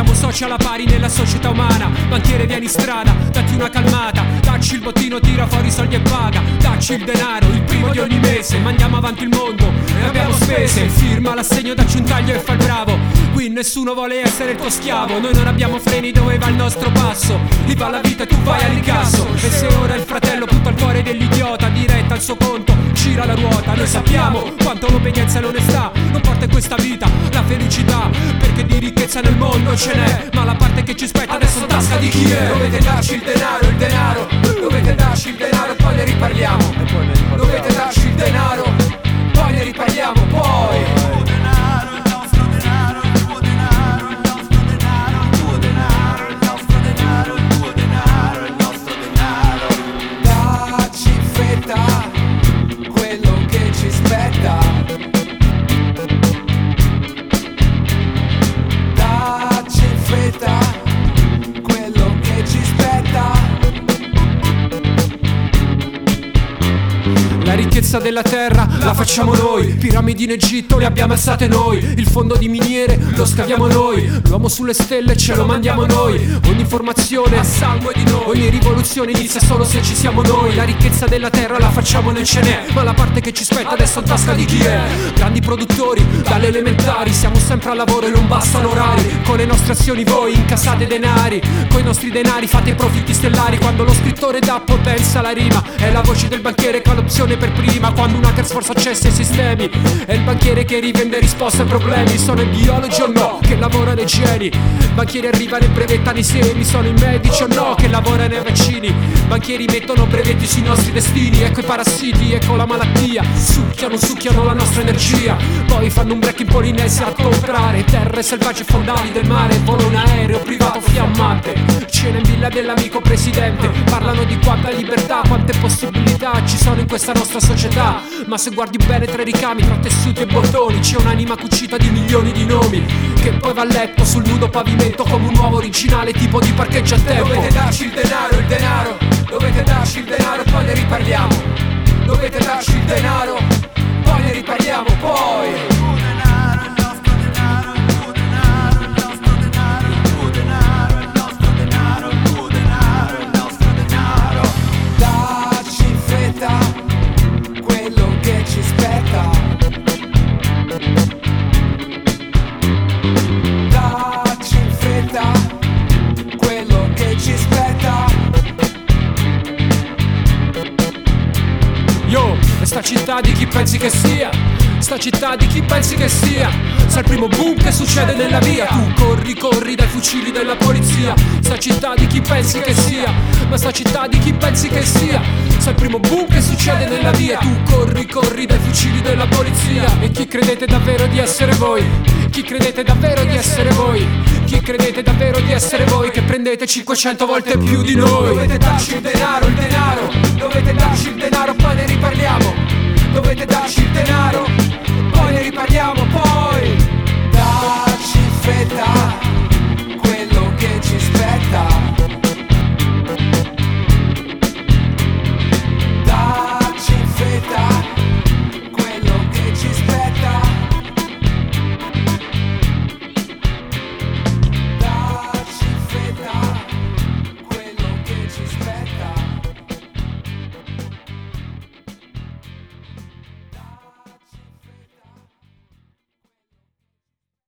siamo soci alla pari nella società umana. Banchiere vieni in strada, datti una calmata, dacci il bottino, tira fuori i soldi e paga, dacci il denaro, il primo di ogni mese. Mandiamo avanti il mondo e abbiamo spese, firma l'assegno, dacci un taglio e fai il bravo. Qui nessuno vuole essere il tuo schiavo, noi non abbiamo freni dove va il nostro passo. Lì va la vita e tu vai al ricasso. E se ora il fratello punta al cuore dell'idiota, diretta al suo conto, gira la ruota. Noi sappiamo quanto l'obbedienza e l'onestà non porta in questa vita la felicità, perché di ricchezza nel mondo ce n'è, ma la parte che ci spetta adesso in tasca di chi è. Dovete darci il denaro, dovete darci il denaro, poi ne riparliamo. Dovete darci il denaro, poi ne riparliamo, poi. La ricchezza della terra la facciamo noi, piramidi in Egitto le abbiamo alzate noi, il fondo di miniere lo scaviamo noi, l'uomo sulle stelle ce lo mandiamo noi, ogni informazione a sangue di noi, ogni rivoluzione inizia solo se ci siamo noi. La ricchezza della terra la facciamo noi, ce n'è, ma la parte che ci spetta adesso in tasca di chi è. Grandi produttori dalle elementari, siamo sempre al lavoro e non bastano orari, con le nostre azioni voi incassate denari, coi nostri denari fate profitti stellari. Quando lo scrittore dà potenza alla rima, è la voce del banchiere che ha l'opzione per prima. Quando un hacker sforza accesso ai sistemi, è il banchiere che rivende risposte ai problemi. Sono i biologi o no che lavorano ai geni, banchieri arrivano e brevettano i semi. Sono i medici o no che lavorano ai vaccini, banchieri mettono brevetti sui nostri destini. Ecco i parassiti, ecco la malattia, succhiano la nostra energia, poi fanno un break in Polinesia a comprare terre selvagge fondali del mare. Vola un aereo privato fiammante, cena in villa dell'amico presidente. Parlano di quanta libertà, quante possibilità ci sono in questa nostra società, ma se guardi bene tra i ricami, tra tessuti e bottoni, c'è un'anima cucita di milioni di nomi, che poi va a letto sul nudo pavimento come un uovo originale tipo di parcheggio a tempo. Dovete darci il denaro, dovete darci il denaro, poi ne riparliamo. Dovete darci il denaro, poi ne riparliamo, poi. Yo, sta città di chi pensi che sia, sta città di chi pensi che sia, sa il primo boom che succede nella via, tu corri dai fucili della polizia. Sta città di chi pensi che sia, ma sta città di chi pensi che sia, sa il primo boom che succede nella via, tu corri dai fucili della polizia. E chi credete davvero di essere voi? Chi credete davvero di essere voi? Chi credete davvero di essere voi che prendete 500 volte più di noi? Dovete darci il denaro, dovete darci il denaro, poi ne